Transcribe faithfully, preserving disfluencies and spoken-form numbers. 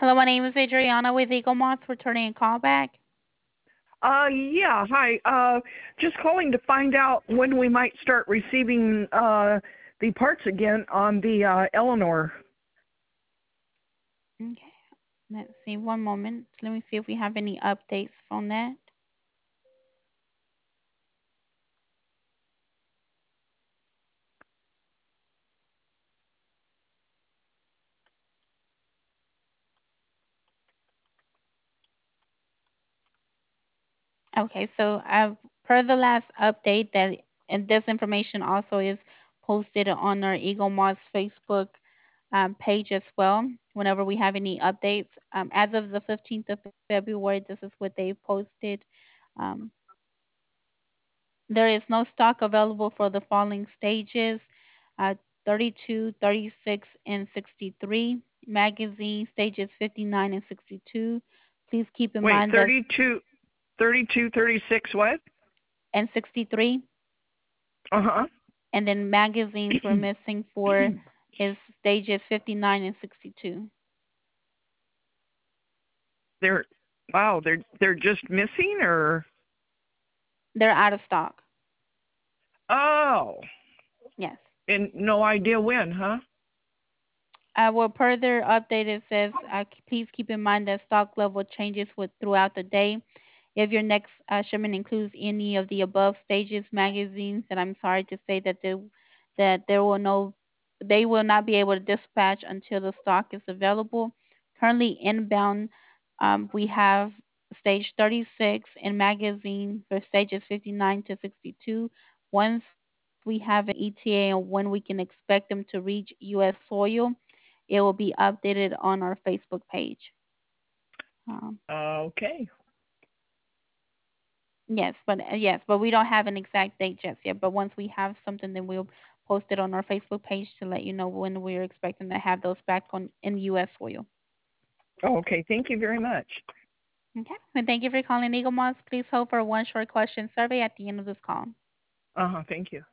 Hello, my name is Adriana with Eagle Moss, returning a call back. Uh, yeah, hi. Uh, just calling to find out when we might start receiving uh, the parts again on the uh, Eleanor. Okay, let's see, one moment. Let me see if we have any updates on that. Okay, so uh, per the last update, that and this information also is posted on our Eagle Moss Facebook um, page as well. Whenever we have any updates, um, as of the fifteenth of February, this is what they posted. Um, There is no stock available for the following stages: uh, thirty-two, thirty-six, and sixty-three. Magazine stages fifty-nine and sixty-two. Please keep in Wait, mind that thirty-two, thirty-two, thirty-six, what? and sixty-three, Uh-huh. and then magazines we're missing for is stages fifty-nine and sixty-two. they're, wow, they're, they're just missing or? They're out of stock. Oh, Yes. and no idea when, huh? Uh, well, per their update, it says, uh, please keep in mind that stock level changes with throughout the day. If your next uh, shipment includes any of the above stages magazines, then I'm sorry to say that they, that there will no they will not be able to dispatch until the stock is available. Currently inbound, um, we have stage thirty-six in magazine for stages fifty-nine to sixty-two. Once we have an E T A on when we can expect them to reach U S soil, it will be updated on our Facebook page. Um, Okay. Yes, but uh, yes, but we don't have an exact date just yet. But once we have something, then we'll post it on our Facebook page to let you know when we're expecting to have those back on in U S soil. Oh, okay, thank you very much. Okay. And thank you for calling Eagle Moss. Please hold for one short question survey at the end of this call. Uh-huh, thank you.